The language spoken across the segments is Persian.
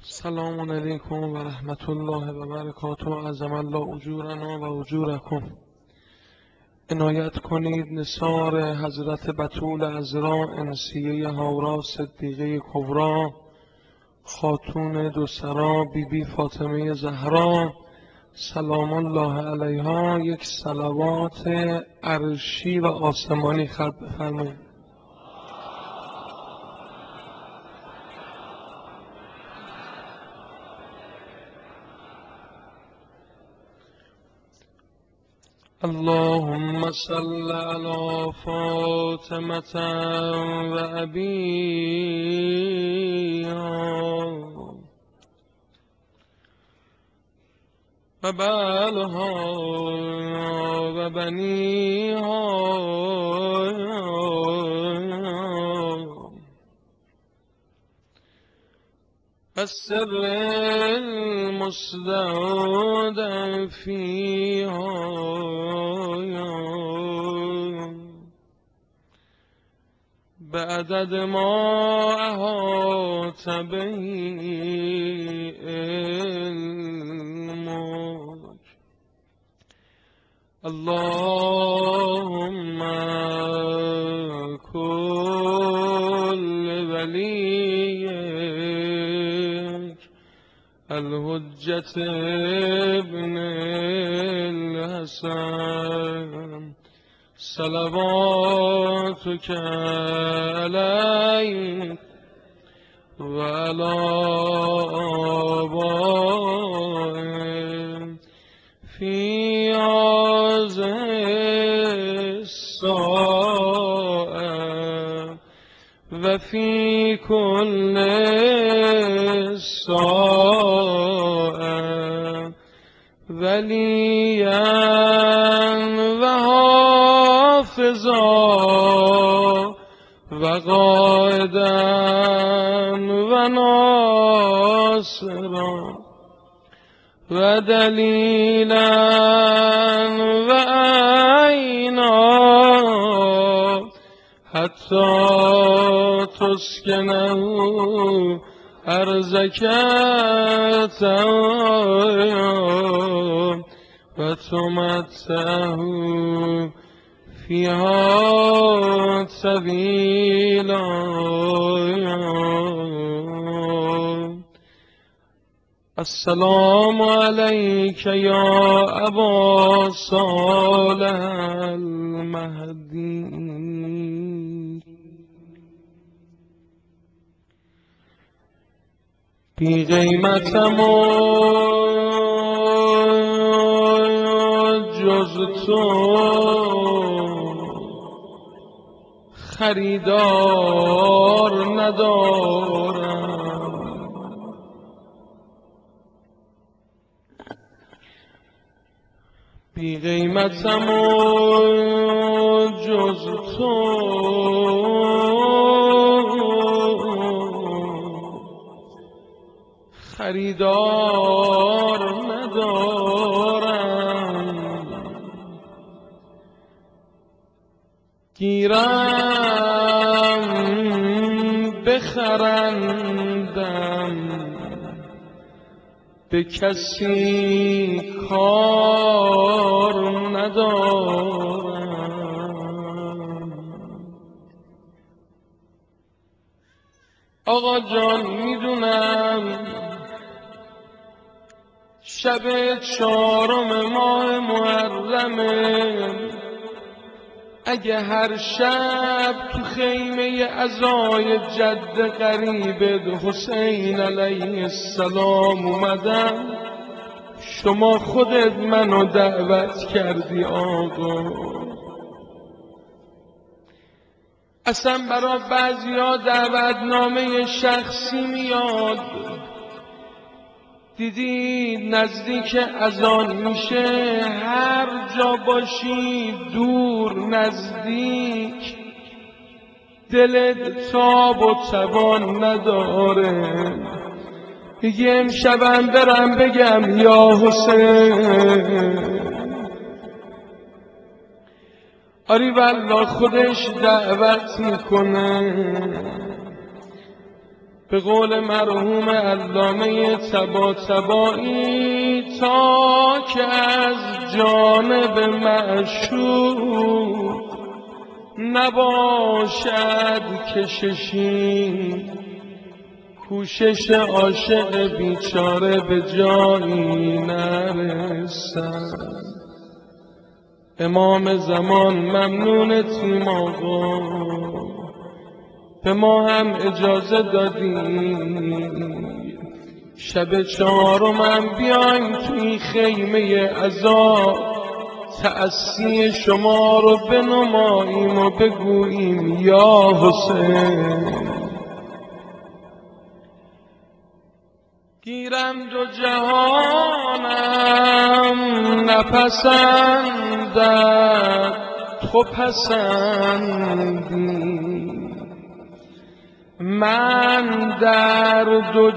سلام علیکم و رحمت الله و برکاته. عظم الله اجورنا و اجورکم. عنایت کنید نثار حضرت بتول عذرا انسیه هاورا صدیقه کبرا خاتون دوسرا بیبی فاطمه زهرا سلام الله علیها یک صلوات عرشی و آسمانی خط بفرمایید. اللهم صل على فاطمة و أبيها و بعلها و بنيها السر المستودع فيها بعدد ما أحاط به علمك. اللهم كل وليك الحجة ابن الحسن صلواتك عليك وعلى آبائك في هذه الساعة وفي كل ساعة وليا وحافظا وقائدا وناصرا ودليلا وعينا حتى تسكنه أرضك وتمتعه فيها طويلا. السلام عليك يا أبا صالح المهدي. بی قیمتم و جز تو خریدار ندارم. بی قیمتم و جز تو خریدار ندارم. گیرم بخرندم به کسی کار ندارم. آقا جان میدونم شب 4 ماه محرمه، اگه هر شب تو خیمه عزای جد قریبت حسین علیه السلام اومدم، شما خودت منو دعوت کردی آقا. اصلا برای بعضیا دعوتنامه شخصی میاد، دیدی نزدیک اذان میشه هر جا باشی دور نزدیک دلت تاب و توان نداره. دیگه امشبم برم بگم یا حسین. آری والله خودش دعوت میکنه. به قول مرحوم علامه طباطبایی تا که از جانب معشوق نباشد کششی، کوشش عاشق بیچاره به جایی نرسد. امام زمان ممنون تیم آقا، به ما هم اجازه دادی شب چهارم بیایم توی خیمه عذاب تأسی شما رو بنماییم و بگوییم یا حسین. گیرم دو جهانم نپسندد تو پسندی، من در دو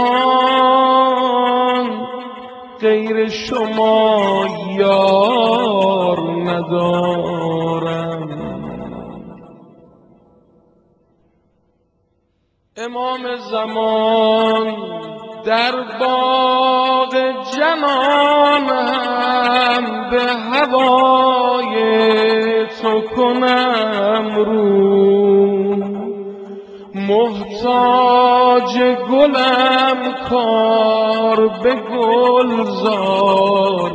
جهان غیر شما یار ندارم. امام زمان در باغ جنانم به هوای تو کنم رو، محتاج گلم کار به گلزار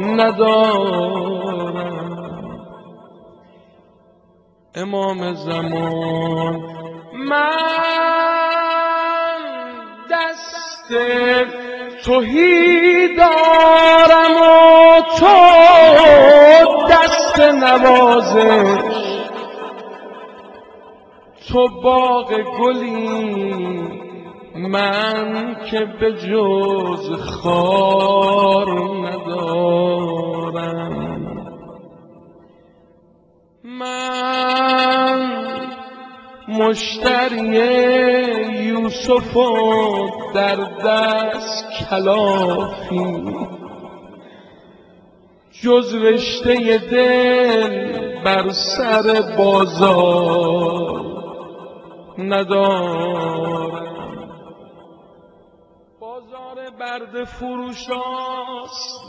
ندارم. امام زمان من دست تهی دارم و تو دست نوازش، تو باغ گلی من که به جز خار ندارم. من مشتری یوسف و در دست کلافی، جز رشته دل بر سر بازار ندارم. بازار برده فروشاست،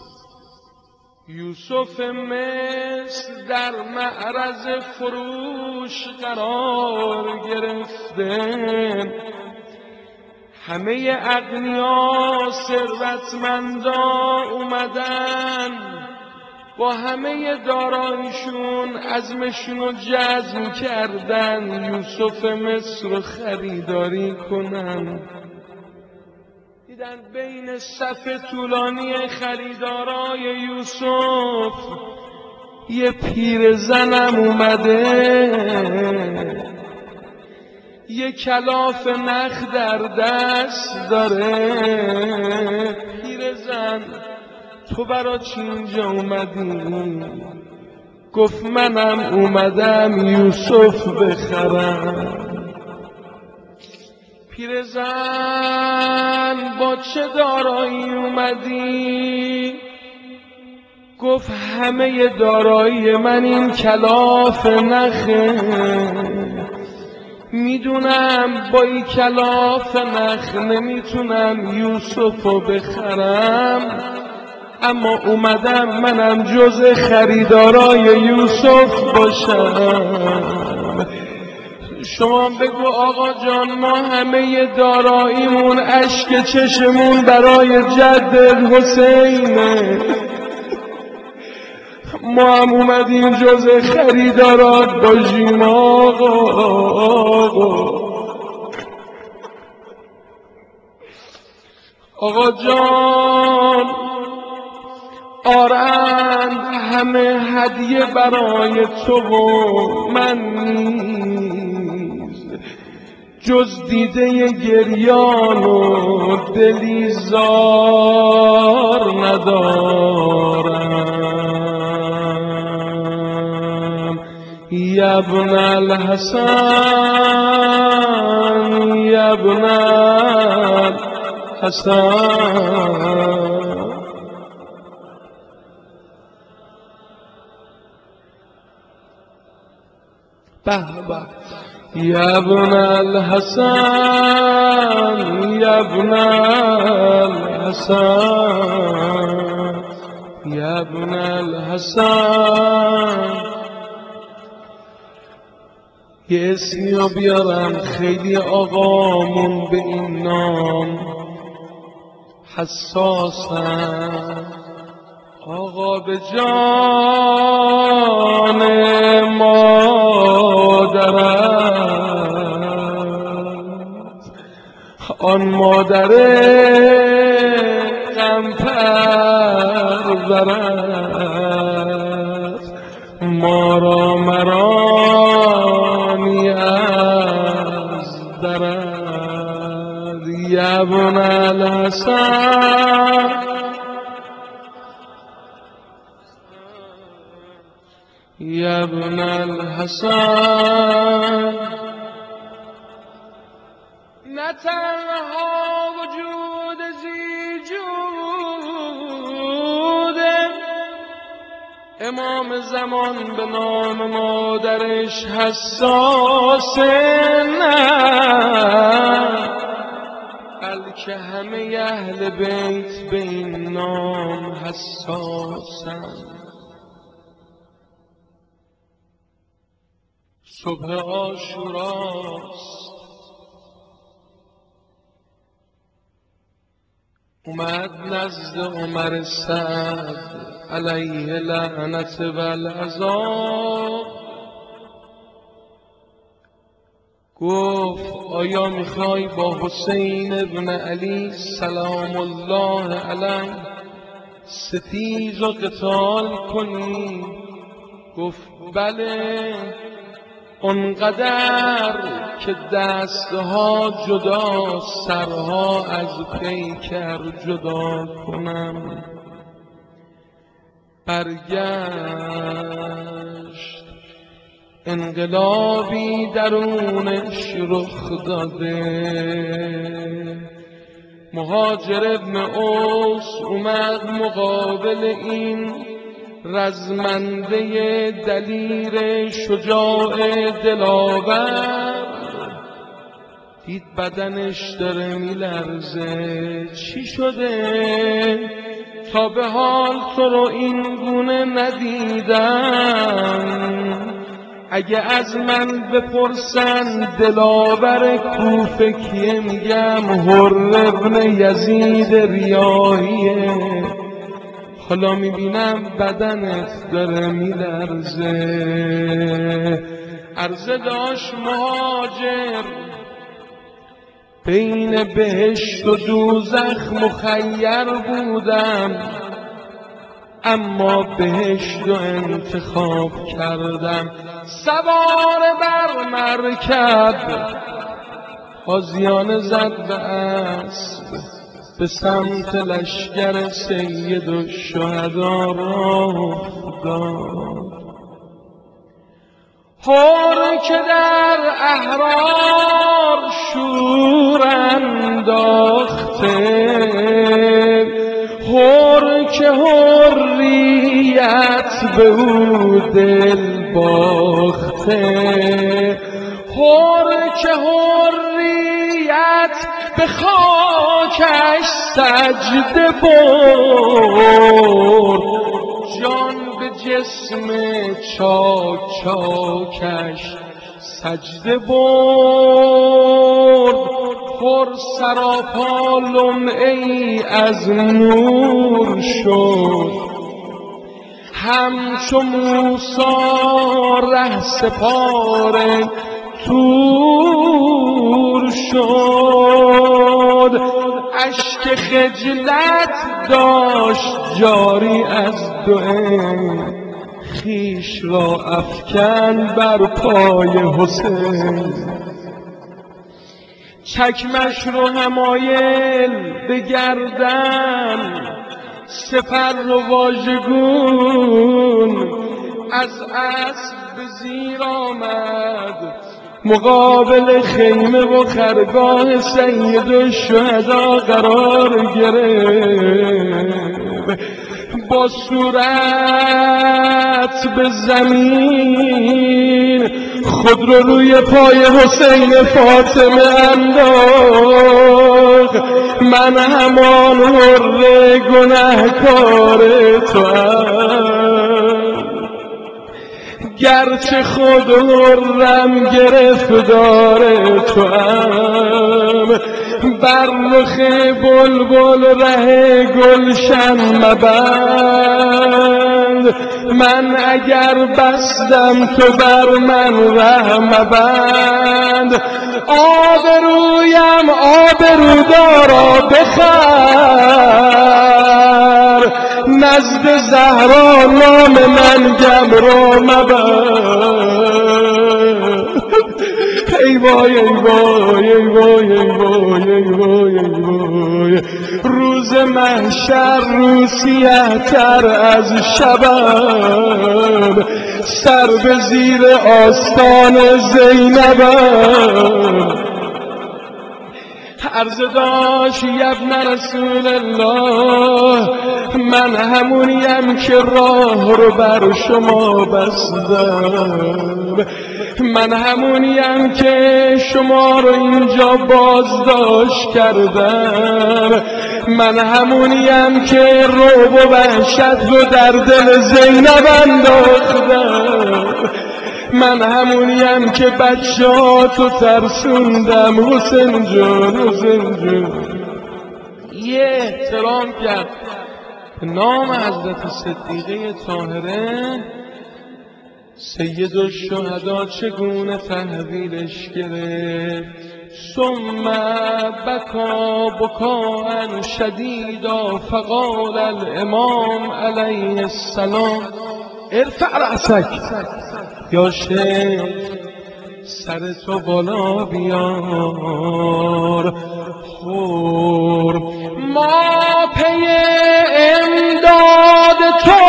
یوسف مصر در معرض فروش قرار گرفته. همه اغنیا ثروتمندا اومدن با همه داراییشون عزمشون جزم کردن یوسف مصر رو خریداری کنن. دیدن بین صف طولانی خریدارای یوسف یه پیرزنم اومده، یه کلاف نخ در دست داره. پیرزن تو برا چی اینجا اومدی؟ گفت منم اومدم یوسف بخرم. پیرزن با چه دارایی اومدی؟ گفت همه دارایی من این کلاف نخه، میدونم با این کلاف نخ نمیتونم یوسفو بخرم، اما اومدم منم جز خریدارای یوسف باشم. شما بگو آقا جان ما همه داراییمون اشک چشمون برای جد حسینه، ما هم اومدیم جز خریدارات باشیم آقا. آقا جان آرند همه هدیه برای تو و من نیز جز دیده گریان و دلی زار ندارم. یا ابن الحسن یا ابن الحسن. به به يا ابن الحسن يا ابن الحسن يا ابن الحسن. یه اسمی رو بیارن خیلی آقامون به این نام حساسن. آقا به جان مادرت، آن مادر غم پرورت، ما را مرانی از درد. یا ابن الحسن یا ابن الحسن. نه تنها وجود زیجوده، امام زمان به نام مادرش حساسه، نه بلکه همه اهل بیت به این نام حساسن. صبح عاشوراست اومد نزد عمر سعد علیه لعنت و العذاب، گفت آیا میخوای با حسین ابن علی سلام الله علیه ستیز و قتال کنی؟ گفت بله، اونقدر که دستها جدا سرها از پیکر جدا کنم. برگشت انقلابی درونش رخ داده، مهاجر ابن اوس اومد مقابل این رزمنده دلیر شجاع دلاور، دید بدنش داره میلرزه. چی شده؟ تا به حال تو رو این گونه ندیدم. اگه از من بپرسن دلاور کوفه کیه، میگم حر ابن یزید ریاحیه. حالا میبینم بدنت داره میلرزه. عرضه داشت مهاجر بین بهشت و دوزخ مخیر بودم، اما بهشت رو انتخاب کردم. سوار بر مرکب تازیانه زد به اسب، به سمت لشگر سید الشهدا راه افتاد. حر که در احرار شور انداخته، حر که حریت به او دل باخته، حر که حریت به خاکش سجده برد، جان به جسم چاک چاکش سجده برد. پر سراپا لمعه‌ای از نور شد، همچو موسی ره سپار طور شد. اشک خجلت داشت جاری از دو عین، خویش را افکن بر پای حسین. چکمش رو همایل به گردن، سپر و واژگون از اسب به زیر آمد، مقابل خیمه و خرگاه سید الشهدا قرار گرفت. با صورت به زمین خود رو روی پای حسین فاطمه انداخت. من همان حر گنهکار توام، گرچه خود حرم گرفتار توام. بر رخ بلبل ره گلشن مبند، من اگر بستم تو بر من ره مبند. آبرویم آبرودارا بخر، نزد زهرا نام من گمرا مبند. ای وای ای وای ای وای ای وای ای وای ای وای، روز محشر رو سیه تر از شبم، سر به زیر آستان زینبم. عرض داشت ابن رسول الله، من همونیم که راه رو بر شما بستم، من همونیم که شما رو اینجا بازداشت کردم، من همونیم که رعب و وحشت رو در دل زینب انداختم، من همونیم که بچه‌هاتو ترسوندم. حسین جان حسین جان. یه احترام کرد به نام حضرت صدیقه طاهره. سید الشهدا چگونه تحویلش گرفت. ثم بکا بکاء شدیدا فقال الامام علیه السلام ارفع رأسک، یا شیخ سر تو بالا بیار. خور ما پی امداد تو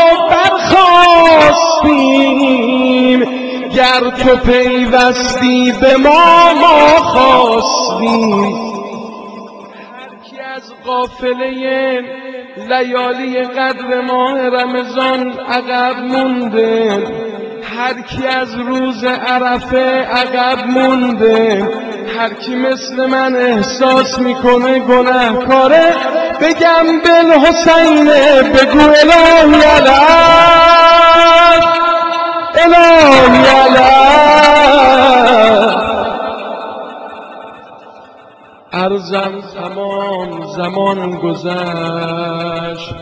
برخواستیم، گر تو پیوستی به ما خواستیم. هرکی از قافله لیالی قدر ماه رمضان عقب مونده، هر کی از روز عرفه عقب مونده، هر کی مثل من احساس میکنه گناهکاره، بگم بالحسین بگو الهی علیه الهی علیه. عرضم تمام زمان گذشت،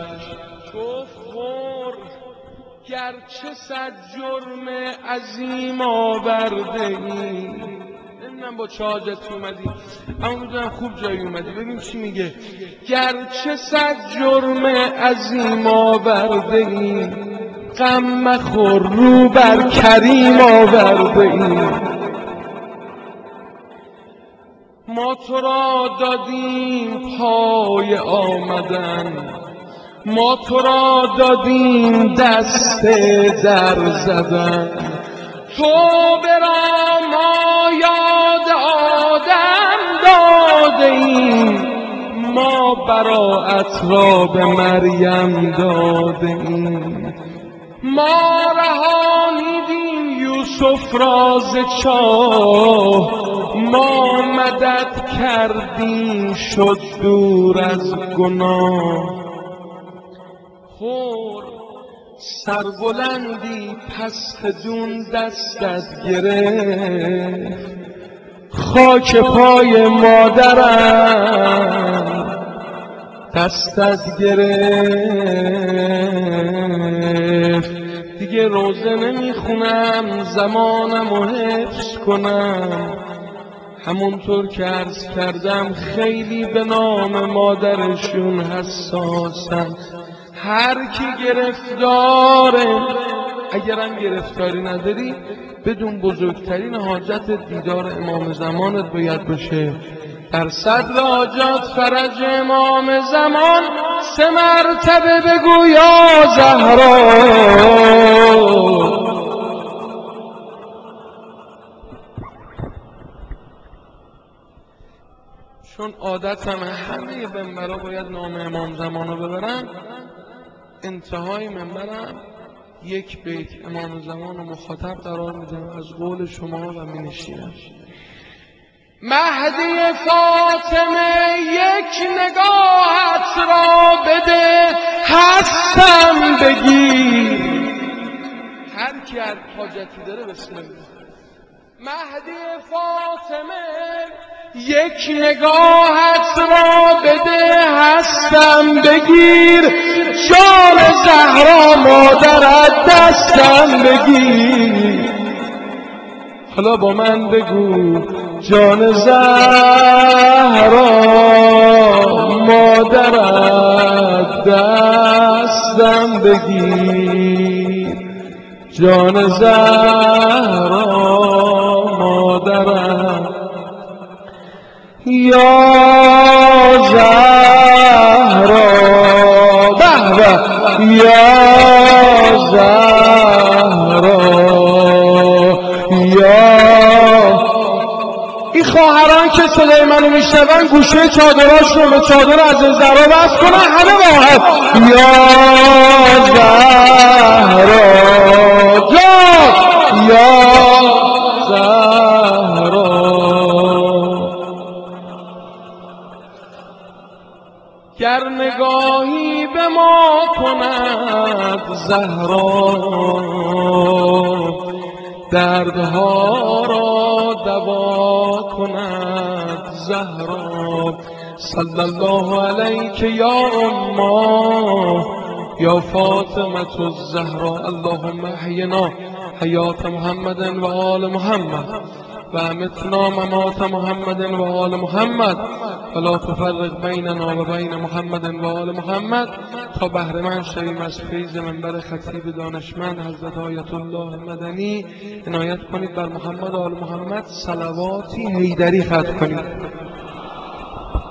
گرچه صد جرم عظیم آورده ای. نمیدونم با چه حاجتی اومدی، اما میدونم خوب جایی اومدی. ببین چی میگه، گرچه صد جرم عظیم آورده ای، غم مخور رو بر کریم آورده ای. ما تو را دادیم پای آمدن، ما تو را دادیم دست در زدن، تو برا ما یاد آدم داده ایم، ما براءت را به مریم داده ایم. ما رهانیدیم یوسف را ز چاه، ما مدد کردیم شد دور از گناه. خور سربلندی پس دون دستت گرفت، خاک پای مادرم دستت گرفت. دیگه روزه نمیخونم زمانم و حفظ کنم، همونطور که عرض کردم خیلی به نام مادرشون حساسم. هر کی گرفتاره، اگرم گرفتاری نداری بدون بزرگترین حاجت دیدار امام زمانت باید باشه. در صدر حاجات فرج امام زمان 3 مرتبه بگو یا زهرا. چون عادتم همه منبرها باید نام امام زمان رو ببرم، انتهای منبرم یک بیت امام زمان و مخاطب قرار میدم از قول شما و می نشینم. مهدی فاطمه یک نگاهت را بده هستم بگیر. هر کی هر حاجتی داره بسم الله. مهدی فاطمه یک نگاهت را بده هستم بگیر. جان زهرا مادرت دستم بگیر. حالا با من بگو جان زهرا مادرت دستم بگیر. جان زهرا مادرت یا زهرا به به یا زهرا یا این خواهران که صدای منو میشنون گوشه چادراشون به چادر از این زهرا بس کنن همه واحد یا زهرا یا زهرا. گر نگاهی به ما کند زهرا دردها را دوا کند زهرا. صلی الله علیک یا اما یا فاطمة الزهرا. اللهم احینا حیات محمد و آل محمد و امتنا ممات محمد و آل محمد ولا تفرق بیننا و بین محمد و آل محمد. تا بهره مند شویم از فیض منبر خطیب دانشمند حضرت آیت الله مدنی عنایت کنید بر محمد و آل محمد صلواتی حیدری ختم کنید.